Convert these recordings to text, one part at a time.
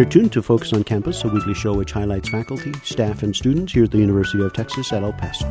You're tuned to Focus on Campus, a weekly show which highlights faculty, staff, and students here at the University of Texas at El Paso.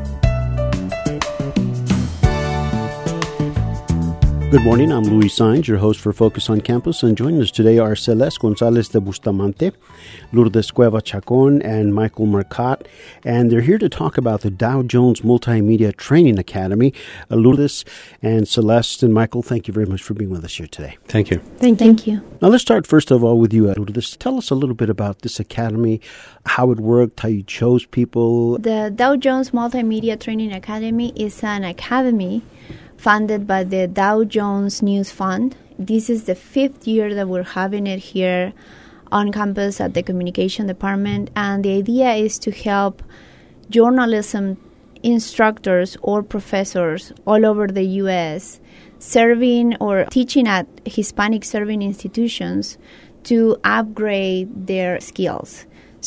Good morning, I'm Luis Saenz, your host for Focus on Campus, and joining us today are Celeste Gonzalez de Bustamante, Lourdes Cueva Chacon, and Michael Marcotte, and they're here to talk about the Dow Jones Multimedia Training Academy. Lourdes and Celeste and Michael, thank you very much for being with us here today. Thank you. Thank you. Now let's start first of all with you, Lourdes. Tell us a little bit about this academy, how it worked, how you chose people. The Dow Jones Multimedia Training Academy is an academy funded by the Dow Jones News Fund. This is the 5th year that we're having it here on campus at the communication department, and the idea is to help journalism instructors or professors all over the U.S. serving or teaching at Hispanic serving institutions to upgrade their skills.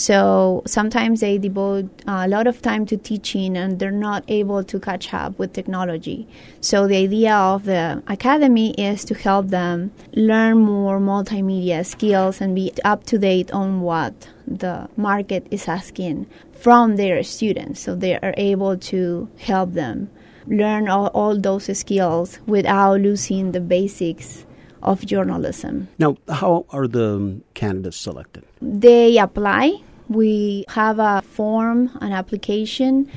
So sometimes they devote a lot of time to teaching and they're not able to catch up with technology. So the idea of the academy is to help them learn more multimedia skills and be up to date on what the market is asking from their students. So they are able to help them learn all those skills without losing the basics of journalism. Now, how are the candidates selected? They apply. We have a form, an application.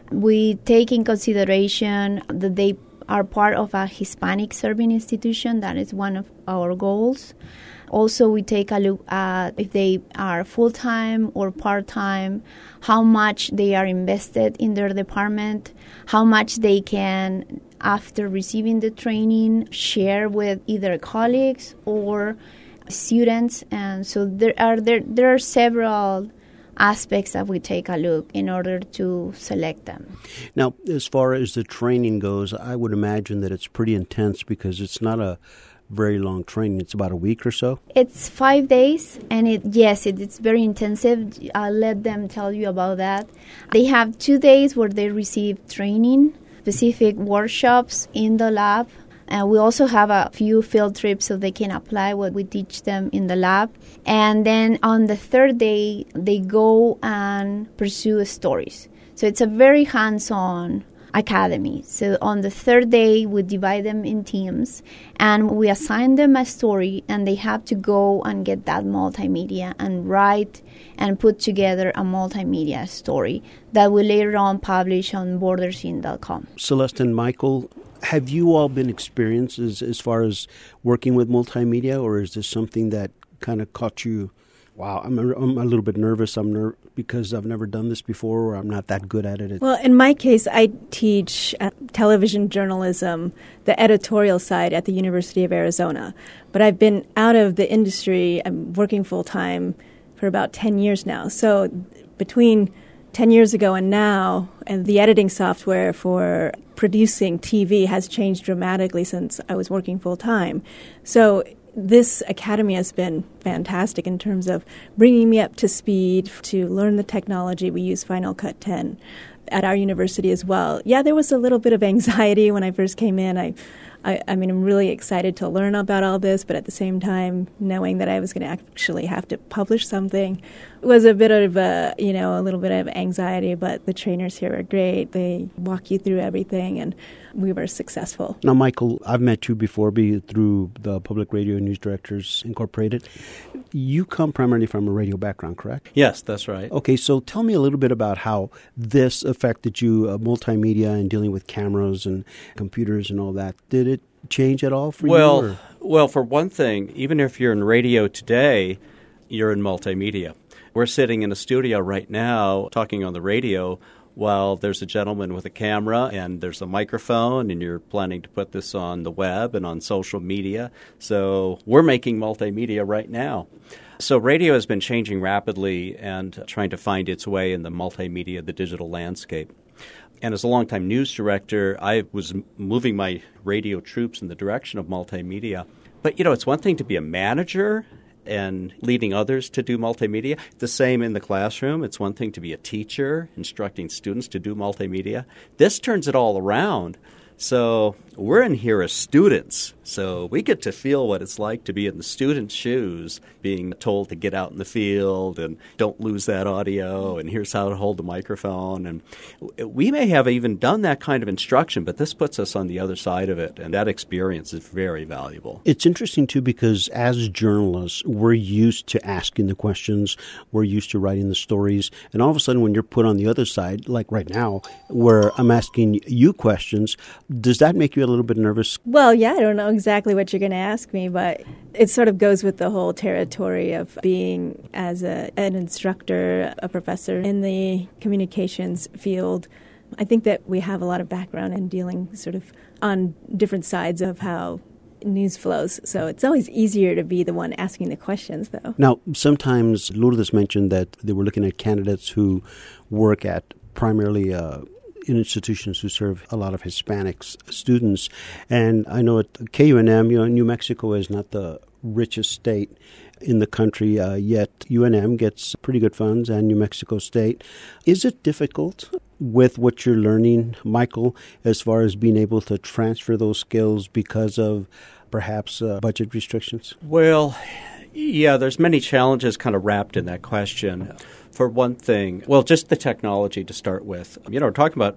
We take in consideration that they are part of a Hispanic serving institution. That is one of our goals. Also, we take a look at if they are full-time or part-time, how much they are invested in their department, how much they can, after receiving the training, share with either colleagues or students. And so there are several aspects that we take a look in order to select them. Now, as far as the training goes, I would imagine that it's pretty intense because it's not a very long training. It's about a week or so? It's 5 days, and it's very intensive. I'll let them tell you about that. They have 2 days where they receive training, specific workshops in the lab. And we also have a few field trips so they can apply what we teach them in the lab. And then on the 3rd day, they go and pursue stories. So it's a very hands-on academy. So on the 3rd day, we divide them in teams and we assign them a story, and they have to go and get that multimedia and write and put together a multimedia story that will later on publish on bordersin.com. Celeste and Michael, have you all been experienced as far as working with multimedia, or is this something that kind of caught you? Wow, I'm a little bit nervous. Because I've never done this before, or I'm not that good at it. Well, in my case, I teach television journalism, the editorial side at the University of Arizona. But I've been out of the industry. I'm working full-time for about 10 years now. So between 10 years ago and now, and the editing software for producing TV has changed dramatically since I was working full-time. So this academy has been fantastic in terms of bringing me up to speed to learn the technology. We use Final Cut 10 at our university as well. Yeah, there was a little bit of anxiety when I first came in. I mean, I'm really excited to learn about all this, but at the same time, knowing that I was going to actually have to publish something was a bit of a little bit of anxiety, but the trainers here are great. They walk you through everything, and we were successful. Now, Michael, I've met you before through the Public Radio News Directors Incorporated. You come primarily from a radio background, correct? Yes, that's right. Okay, so tell me a little bit about how this affected you, multimedia and dealing with cameras and computers and all that. Did it change at all for you? Well, for one thing, even if you're in radio today, you're in multimedia. We're sitting in a studio right now talking on the radio while there's a gentleman with a camera and there's a microphone, and you're planning to put this on the web and on social media. So we're making multimedia right now. So radio has been changing rapidly and trying to find its way in the multimedia, the digital landscape. And as a longtime news director, I was moving my radio troops in the direction of multimedia. But, it's one thing to be a manager and leading others to do multimedia. The same in the classroom. It's one thing to be a teacher, instructing students to do multimedia. This turns it all around. So we're in here as students, so we get to feel what it's like to be in the student's shoes, being told to get out in the field and don't lose that audio, and here's how to hold the microphone. And we may have even done that kind of instruction, but this puts us on the other side of it, and that experience is very valuable. It's interesting, too, because as journalists, we're used to asking the questions, we're used to writing the stories, and all of a sudden when you're put on the other side, like right now, where I'm asking you questions, does that make you a little bit nervous? Well, yeah, I don't know exactly what you're going to ask me, but it sort of goes with the whole territory of being as an instructor, a professor in the communications field. I think that we have a lot of background in dealing sort of on different sides of how news flows. So it's always easier to be the one asking the questions, though. Now, sometimes Lourdes mentioned that they were looking at candidates who work at primarily in institutions who serve a lot of Hispanic students. And I know at KUNM, New Mexico is not the richest state in the country, yet UNM gets pretty good funds, and New Mexico State. Is it difficult with what you're learning, Michael, as far as being able to transfer those skills because of perhaps budget restrictions? Well, yeah, there's many challenges kind of wrapped in that question. For one thing, well, just the technology to start with. We're talking about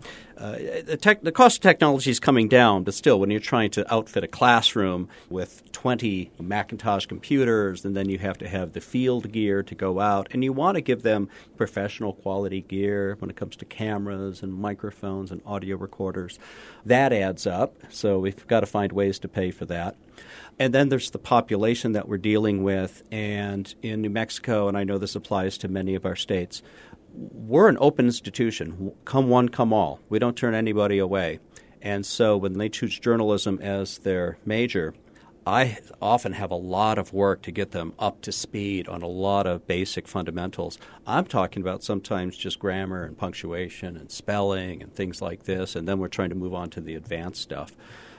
the cost of technology is coming down, but still, when you're trying to outfit a classroom with 20 Macintosh computers, and then you have to have the field gear to go out, and you want to give them professional quality gear when it comes to cameras and microphones and audio recorders, that adds up. So we've got to find ways to pay for that. And then there's the population that we're dealing with. And in New Mexico, and I know this applies to many of our states, we're an open institution. Come one, come all. We don't turn anybody away. And so when they choose journalism as their major, I often have a lot of work to get them up to speed on a lot of basic fundamentals. I'm talking about sometimes just grammar and punctuation and spelling and things like this, and then we're trying to move on to the advanced stuff.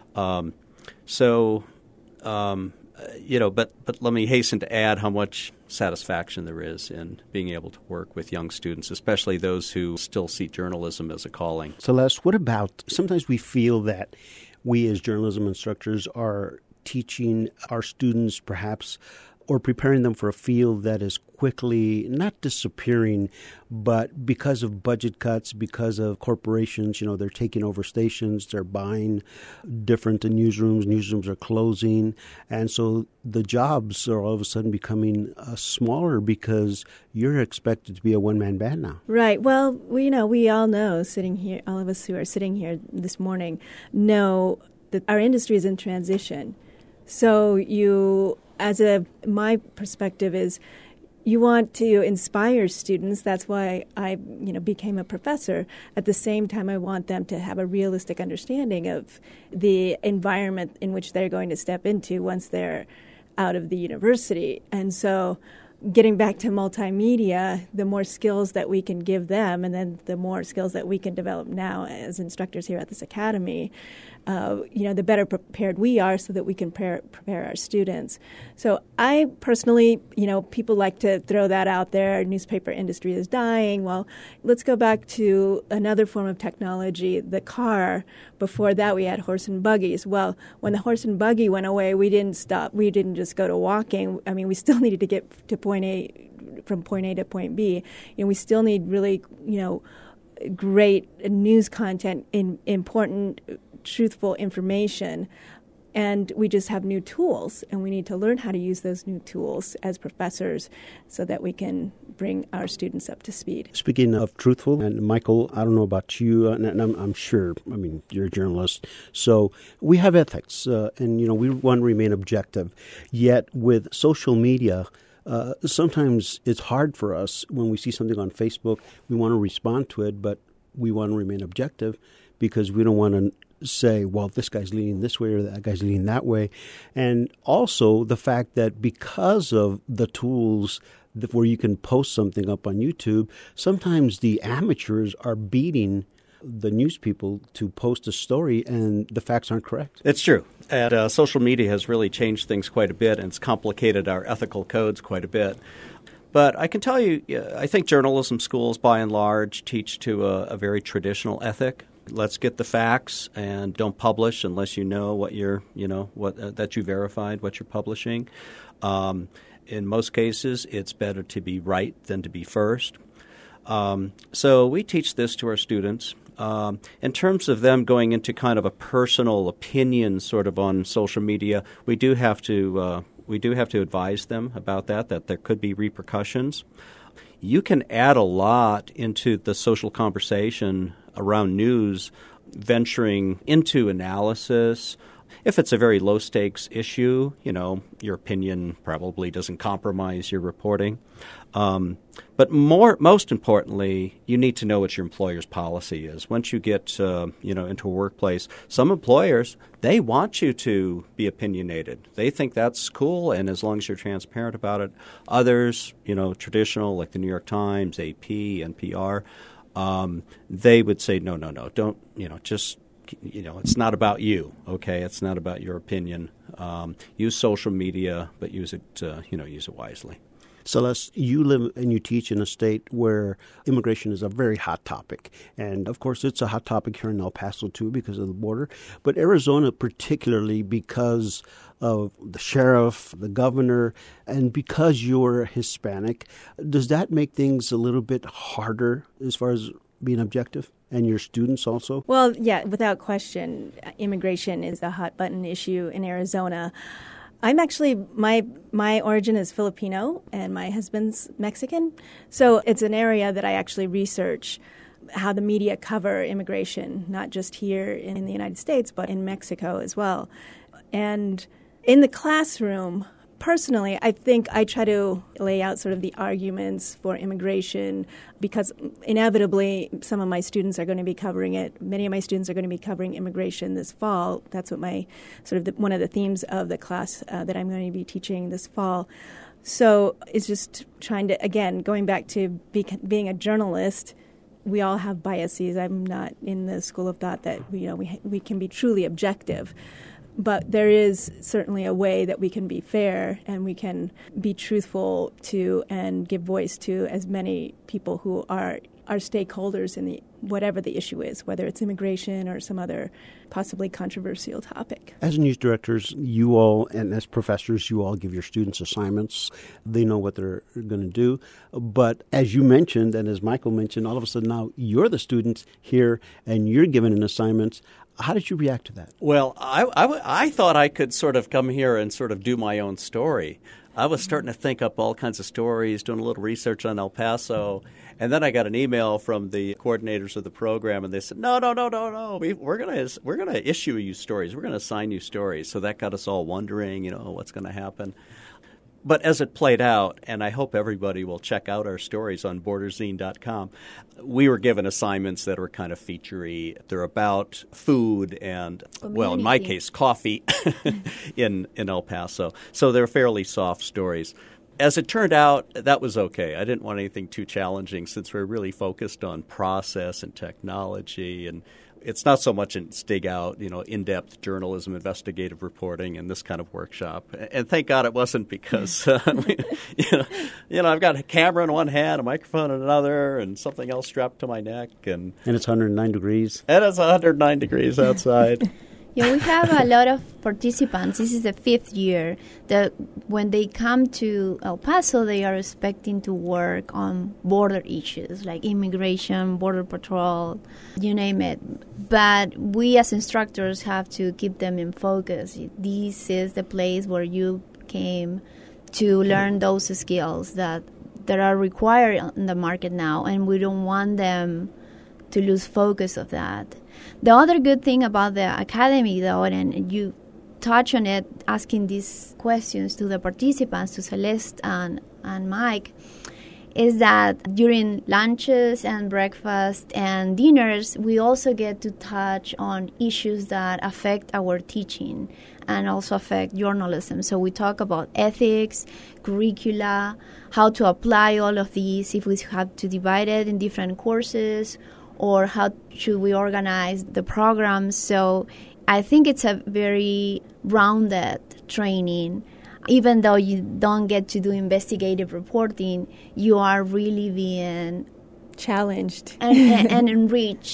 But let me hasten to add how much satisfaction there is in being able to work with young students, especially those who still see journalism as a calling. Celeste, what about, sometimes we feel that we as journalism instructors are teaching our students perhaps or preparing them for a field that is quickly not disappearing, but because of budget cuts, because of corporations, they're taking over stations, they're buying different newsrooms are closing, and so the jobs are all of a sudden becoming smaller because you're expected to be a one-man band now. Right. Well, we all know, sitting here, all of us who are sitting here this morning know that our industry is in transition. So my perspective is you want to inspire students. That's why I, became a professor. At the same time, I want them to have a realistic understanding of the environment in which they're going to step into once they're out of the university. And so getting back to multimedia, the more skills that we can give them, and then the more skills that we can develop now as instructors here at this academy, the better prepared we are so that we can prepare our students. So I personally, people like to throw that out there. Newspaper industry is dying. Well, let's go back to another form of technology, the car. Before that, we had horse and buggies. Well, when the horse and buggy went away, we didn't stop. We didn't just go to walking. I mean, we still needed to get to point A, from point A to point B. We still need really, great news content, important, truthful information, and we just have new tools, and we need to learn how to use those new tools as professors so that we can bring our students up to speed. Speaking of truthful, and Michael, I don't know about you, and I'm sure, you're a journalist, so we have ethics, and we want to remain objective, yet with social media, sometimes it's hard for us when we see something on Facebook, we want to respond to it, but we want to remain objective because we don't want to say, well, this guy's leaning this way or that guy's leaning that way. And also the fact that because of the tools where you can post something up on YouTube, sometimes the amateurs are beating the news people to post a story and the facts aren't correct. It's true. And social media has really changed things quite a bit, and it's complicated our ethical codes quite a bit. But I can tell you, I think journalism schools, by and large, teach to a very traditional ethic. Let's get the facts and don't publish unless you know what that you verified what you're publishing. In most cases, it's better to be right than to be first. So we teach this to our students. In terms of them going into kind of a personal opinion sort of on social media, we do have to advise them about that there could be repercussions. You can add a lot into the social conversation around news, venturing into analysis. If it's a very low-stakes issue, your opinion probably doesn't compromise your reporting. But most importantly, you need to know what your employer's policy is. Once you get into a workplace, some employers, they want you to be opinionated. They think that's cool, and as long as you're transparent about it. Others, traditional, like the New York Times, AP, NPR, they would say, no, don't, just it's not about you, okay? It's not about your opinion. Use social media, but use it wisely. Celeste, you live and you teach in a state where immigration is a very hot topic. And, of course, it's a hot topic here in El Paso, too, because of the border. But Arizona particularly because of the sheriff, the governor, and because you're Hispanic, does that make things a little bit harder as far as being objective? And your students also? Well, yeah, without question, immigration is a hot-button issue in Arizona. I'm actually, my origin is Filipino and my husband's Mexican. So it's an area that I actually research how the media cover immigration, not just here in the United States, but in Mexico as well. And in the classroom, personally, I think I try to lay out sort of the arguments for immigration because inevitably some of my students are going to be covering it. Many of my students are going to be covering immigration this fall. That's what my one of the themes of the class that I'm going to be teaching this fall. So it's just trying to, again, going back to being a journalist, we all have biases. I'm not in the school of thought that we can be truly objective. But there is certainly a way that we can be fair and we can be truthful to and give voice to as many people who are our stakeholders in whatever the issue is, whether it's immigration or some other possibly controversial topic. As news directors, you all, and as professors, you all give your students assignments. They know what they're going to do. But as you mentioned, and as Michael mentioned, all of a sudden now you're the students here and you're given an assignment. How did you react to that? Well, I thought I could sort of come here and sort of do my own story. I was starting to think up all kinds of stories, doing a little research on El Paso, and then I got an email from the coordinators of the program, and they said, no, we're gonna issue you stories. We're going to assign you stories. So that got us all wondering, what's going to happen. But as it played out, and I hope everybody will check out our stories on borderzine.com, we were given assignments that were kind of feature-y. They're about food and, well, in my case, coffee in El Paso. So they're fairly soft stories. As it turned out, that was okay. I didn't want anything too challenging since we're really focused on process and technology, and it's not so much dig out, in-depth journalism, investigative reporting, and this kind of workshop. And thank God it wasn't because, I've got a camera in one hand, a microphone in another, and something else strapped to my neck. And it's 109 degrees. And it's 109 degrees outside. Yeah, we have a lot of participants. This is the 5th year that when they come to El Paso, they are expecting to work on border issues like immigration, border patrol, you name it. But we as instructors have to keep them in focus. This is the place where you came to learn those skills that are required in the market now, and we don't want them to lose focus of that. The other good thing about the academy, though, and you touch on it, asking these questions to the participants, to Celeste and Mike, is that during lunches and breakfast and dinners, we also get to touch on issues that affect our teaching and also affect journalism. So we talk about ethics, curricula, how to apply all of these, if we have to divide it in different courses, or how should we organize the programs. So I think it's a very rounded training. Even though you don't get to do investigative reporting, you are really being challenged and enriched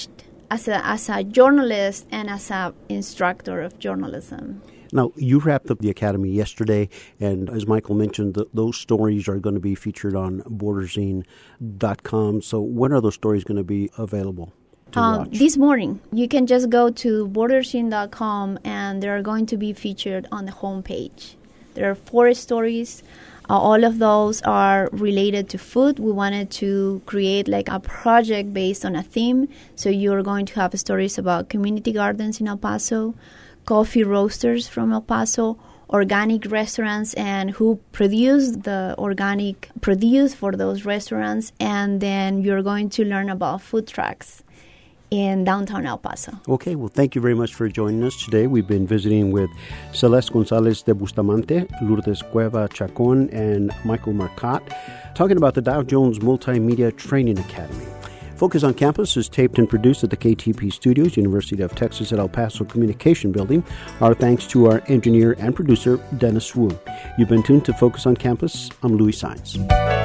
as a journalist and as an instructor of journalism. Now, you wrapped up the Academy yesterday, and as Michael mentioned, those stories are going to be featured on Borderzine.com. So when are those stories going to be available to watch? This morning. You can just go to Borderzine.com, and they're going to be featured on the homepage. There are 4 stories. All of those are related to food. We wanted to create like a project based on a theme. So you're going to have stories about community gardens in El Paso, coffee roasters from El Paso, organic restaurants and who produce the organic produce for those restaurants. And then you're going to learn about food trucks in downtown El Paso. Okay, well, thank you very much for joining us today. We've been visiting with Celeste Gonzalez de Bustamante, Lourdes Cueva Chacon, and Michael Marcotte, talking about the Dow Jones Multimedia Training Academy. Focus on Campus is taped and produced at the KTP Studios, University of Texas at El Paso Communication Building. Our thanks to our engineer and producer, Dennis Wu. You've been tuned to Focus on Campus. I'm Louis Saenz.